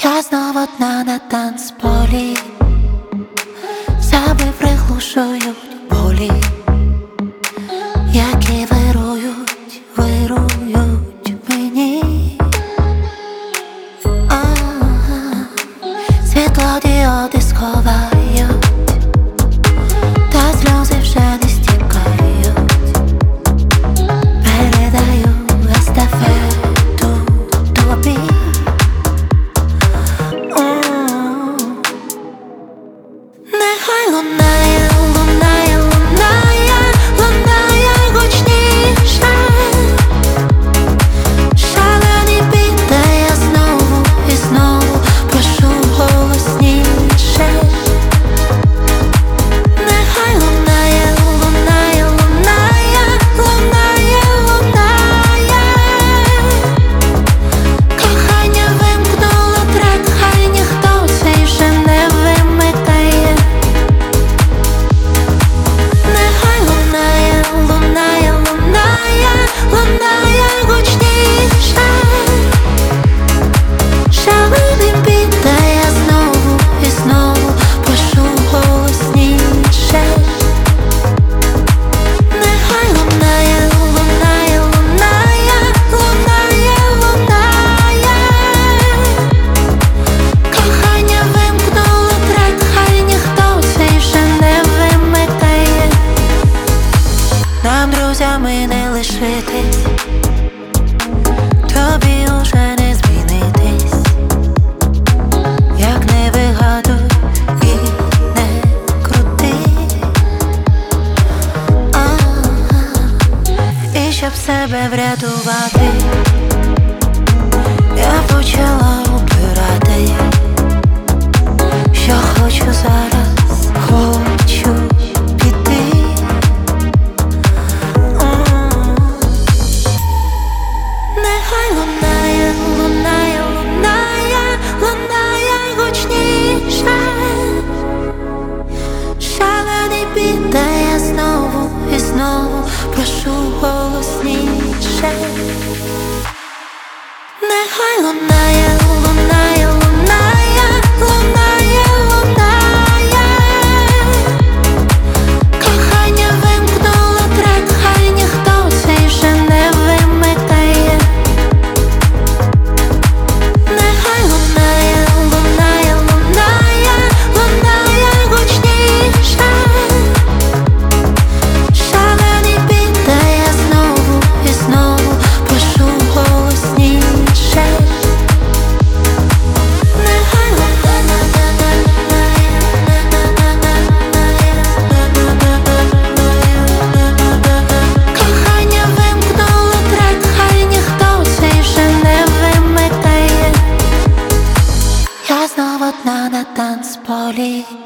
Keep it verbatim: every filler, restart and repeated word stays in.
Я знову одна на танцполі, себе приглушують болі, які вирують, вирують мені. Ага. Світлодіоди сховають, та сльози вже не стікають. Передаю естафету тобі. Нехай лунає, лунає, лунає, лунає гучніше. Шалений біт, де я знову і знову прошу голосніше. Нехай лунає, лунає, лунає, лунає, лунає. Кохання вимкнуло трек, хай ніхто цей вже не вимикає. Нехай лунає, лунає, лунає, лунає гучніше. Шалений біт, де я знову і знову прошу голосніше. Нехай лунає, лунає, лунає, лунає, лунає. Кохання вимкнуло трек, хай ніхто цей вже не вимикає. Нам друзями не лишитись, тобі уже не змінитись. Як не вигадуй і не крути. Ага. І щоб себе врятувати, я почала обирати, що хочу зараз, хочу піти. Нехай лунає, лунає, лунає, лунає гучніше. Шалений біт, де я знову і знову прошу голосніше. Нехай лунає, лунає, лунає, лунає, лунає. Кохання вимкнуло трек, хай ніхто цей вже не вимикає. Нехай лунає, лунає, лунає, лунає гучніше. Шалений біт, де я знову і знову прошу голосніше. Нехай кохання вимкнуло трек, хай ніхто цей вже не вимикає. Я знову одна на танцполі.